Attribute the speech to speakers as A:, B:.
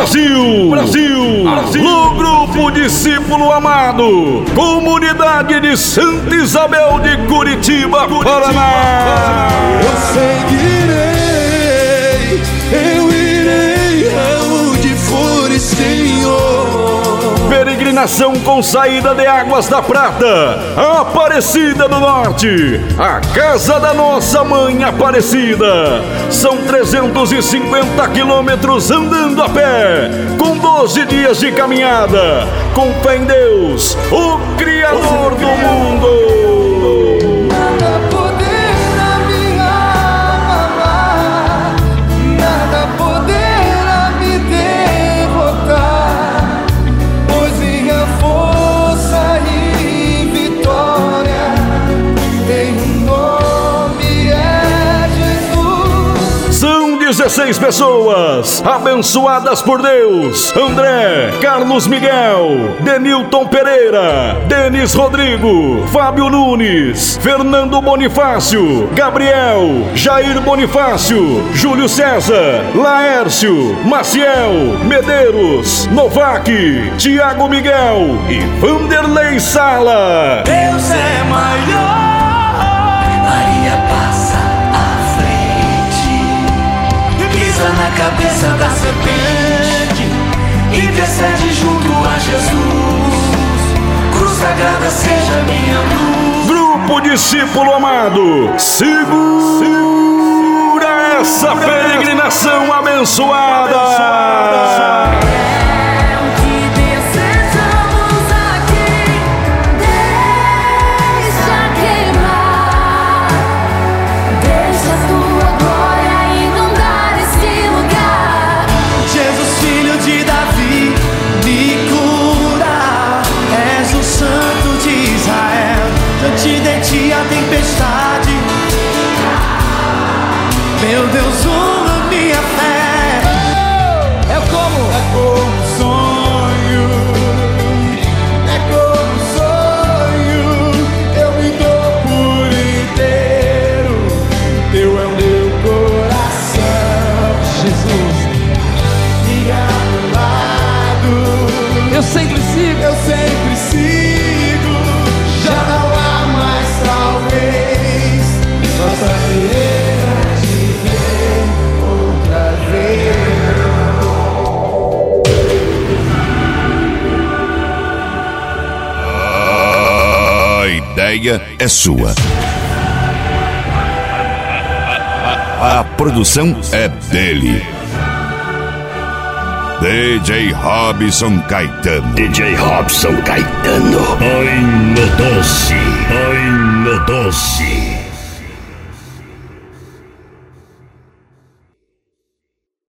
A: Brasil, Brasil, Alô, Grupo Discípulo Amado, Comunidade de Santa Isabel de Curitiba, Paraná.
B: Eu seguirei, eu irei aonde for, Senhor.
A: Peregrinação com saída de Águas da Prata, Aparecida do Norte, a casa da nossa mãe Aparecida. São 350 quilômetros andando a pé, com 12 dias de caminhada, com fé em Deus, o Criador do mundo. São 16 pessoas abençoadas por Deus: André, Carlos Miguel, Denilton Pereira, Denis Rodrigo, Fábio Nunes, Fernando Bonifácio, Gabriel, Jair Bonifácio, Júlio César, Laércio, Maciel, Medeiros, Novak, Tiago Miguel e Vanderlei Sala.
B: Deus é maior.
C: Maria passa à frente, pisa na cabeça da serpente, intercede junto a Jesus. Cruz sagrada seja minha luz.
A: Grupo Discípulo Amado, segura essa peregrinação abençoada.
B: A tempestade, meu Deus, honra minha fé. É como sonho, é como sonho. Eu me dou por inteiro, teu é o meu coração. Jesus, fica ao meu lado. Eu sempre sigo, já não há mais talvez. Nossa querida te ver outra
D: A ideia é sua. A produção é dele. DJ Robson Caetano.
E: DJ Robson Caetano. Ai, meu doce.